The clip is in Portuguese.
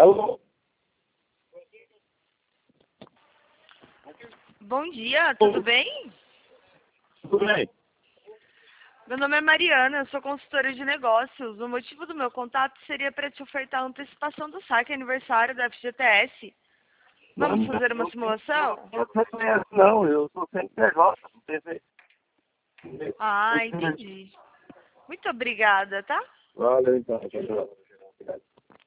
Alô? Bom dia, tudo bem? Tudo bem? Meu nome é Mariana, eu sou consultora de negócios. O motivo do meu contato seria para te ofertar a antecipação do saque aniversário da FGTS. Vamos fazer uma simulação? Eu não conheço, não. Eu sou CNPJ. Não sei Ah, entendi. Muito obrigada, tá? Valeu, então. Tchau, tchau.